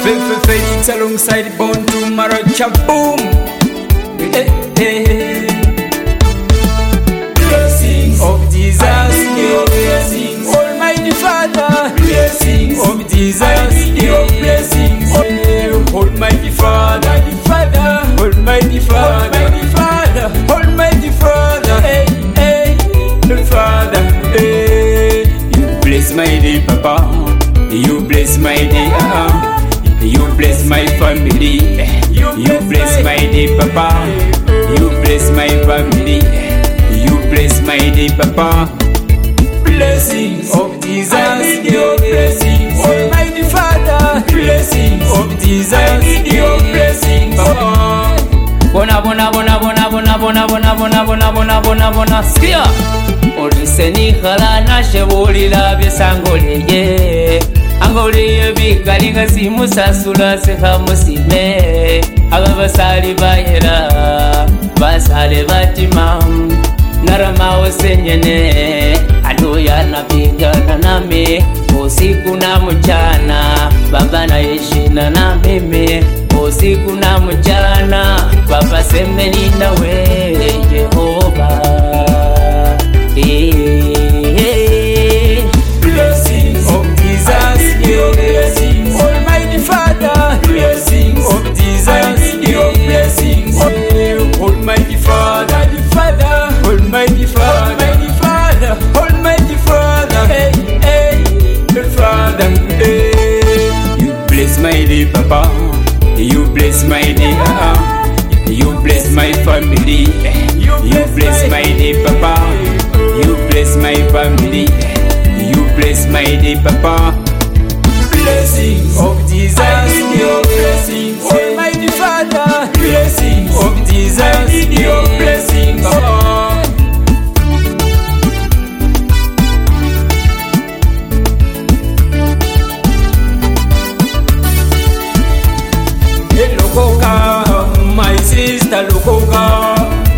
Felix alongside Bone to Maracha boom. Blessings of Jesus, your blessings, Almighty Father. Blessings of Jesus, your blessings, Almighty Father, Almighty Father, Almighty Father, Father, you bless my day, Papa. You bless my day, you bless my family. You bless my day, Papa. You bless my family. You bless my day, Papa. Blessings of Jesus, your blessings, Almighty Father. Blessings of Jesus, your blessings, Papa. Bona bona bona bona bona bona bona bona bona bona bona bona sikia oliseni khala na shebulira bisangoleye angoleye bikalinga simusasula sehamusime ababasali bayera basale batima narama wasenyene aduya napigana nami usiku na mchana baba na yeshina na mimi usiku na mchana baba semeni nawe Jehova. Blessings of Jesus, your blessings, Almighty Father. Blessings of Jesus, your blessings, Almighty Father, Almighty Father, Almighty Father, Father. You bless my day, Papa. You bless my day, you bless my family. You bless my day, Papa. You bless my family. You bless my day, Papa. Blessings of Jesus, your blessings, Almighty Father. Blessings of Jesus, your blessings, Papa. My sister Lokoka,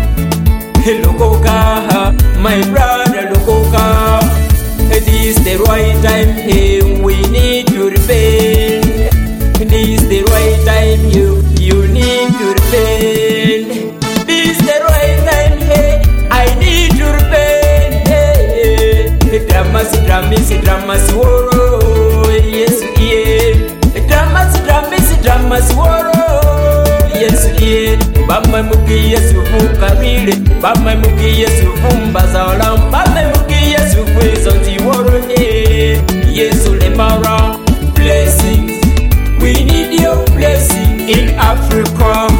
Lokoka, my brother Lokoka. It is the right time, hey, we need to repent. It is the right time, you need to repent. This is the right time, hey, I need to repent. Hey, dramas, woro, yes, yeah. Dramas, woro. Yes, yeah. Bama muki Yesu vukabile, bama muki Yesu vumbazalam, bama muki Yesu kwezonti worone. Yesu lemara blessings. We need your blessing in Africa.